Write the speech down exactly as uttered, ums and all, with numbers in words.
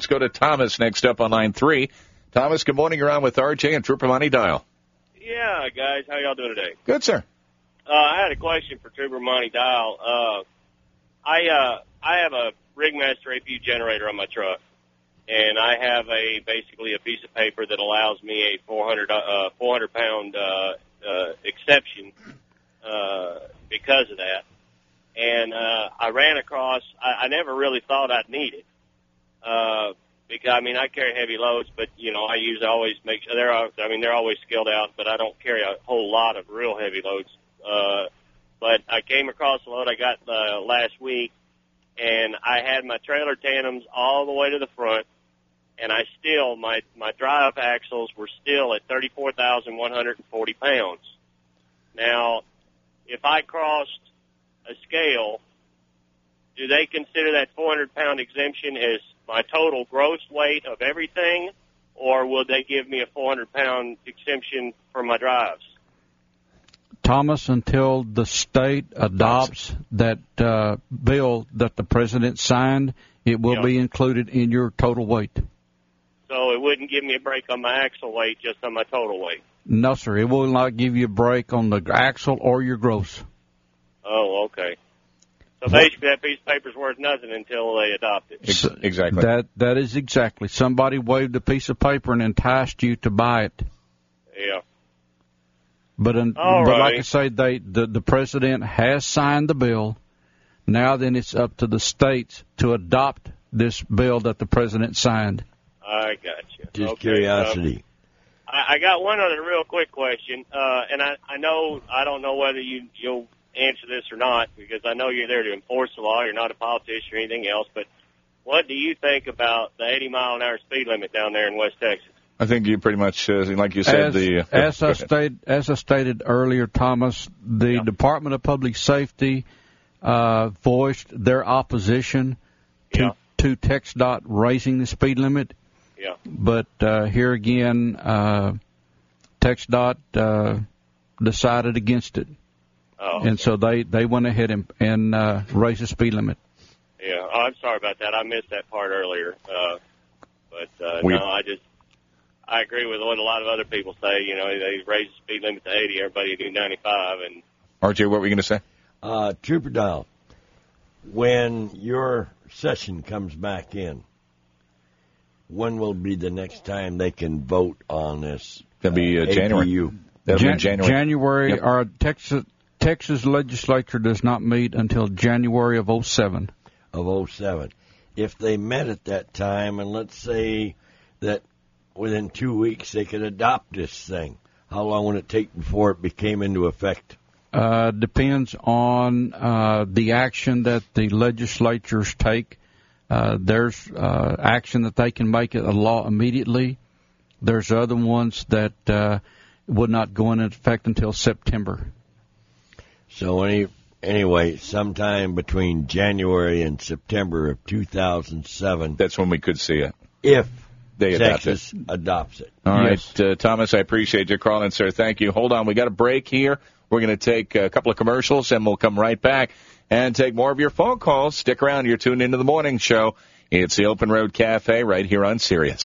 Let's go to Thomas next up on line three. Thomas, good morning. You're on with R J and Trooper Monty Dial. Yeah, guys. How y'all doing today? Good, sir. Uh, I had a question for Trooper Monty Dial. Uh, I uh, I have a Rigmaster A P U generator on my truck, and I have a basically a piece of paper that allows me a four hundred uh, four hundred pound uh, uh, exception uh, because of that. And uh, I ran across. I, I never really thought I'd need it uh, because I mean I carry heavy loads, but you know I use always make sure they're. I mean they're always skilled out, but I don't carry a whole lot of real heavy loads. Uh, but I came across a load I got uh, last week, and I had my trailer tandems all the way to the front, and I still, my, my drive axles were still at thirty-four thousand one hundred forty pounds. Now, if I crossed a scale, do they consider that four hundred pound exemption as my total gross weight of everything, or will they give me a four hundred pound exemption for my drives? Thomas, until the state adopts that uh, bill that the president signed, it will Yep. be included in your total weight. So it wouldn't give me a break on my axle weight, just on my total weight? No, sir. It will not give you a break on the axle or your gross. Oh, okay. So basically that piece of paper's worth nothing until they adopt it. Ex- exactly. That That is exactly. Somebody waved a piece of paper and enticed you to buy it. Yeah. But, um, but All like right. I say, they, the, the president has signed the bill. Now then it's up to the states to adopt this bill that the president signed. I got you. Just okay, curiosity. Um, I, I got one other real quick question, uh, and I, I know I don't know whether you, you'll answer this or not, because I know you're there to enforce the law. You're not a politician or anything else, but what do you think about the eighty mile an hour speed limit down there in West Texas? I think you pretty much, uh, like you said, As, the... Uh, as, go I ahead. stated, as I stated earlier, Thomas, the Yeah. Department of Public Safety uh, voiced their opposition to, Yeah. to TxDOT raising the speed limit. Yeah. But uh, here again, uh, TxDOT uh, decided against it. Oh, And so they, they went ahead and, and uh, raised the speed limit. yeah. Oh, I'm sorry about that. I missed that part earlier. Uh, but, uh, We- no, I just... I agree with what a lot of other people say. You know, they raise the speed limit to eighty, everybody do ninety-five, and R J, what were you going to say? Uh, Trooper Dial, when your session comes back in, when will be the next time they can vote on this? That'll be uh, January. A P U? That'll be Jan- January. January, Yep. our Texas Texas legislature does not meet until January of oh seven. Of oh seven. If they met at that time, and let's say that within two weeks they could adopt this thing, how long would it take before it became into effect? Uh, depends on uh, the action that the legislatures take. Uh, there's uh, action that they can make it a law immediately. There's other ones that uh, would not go into effect until September. So any, anyway, sometime between January and September of two thousand seven, That's when we could see it. if They adopt Texas adopts it. All Yes. right, uh, Thomas, I appreciate your calling, sir. Thank you. Hold on. We got a break here. We're going to take a couple of commercials, and we'll come right back and take more of your phone calls. Stick around. You're tuned into the morning show. It's the Open Road Cafe right here on Sirius.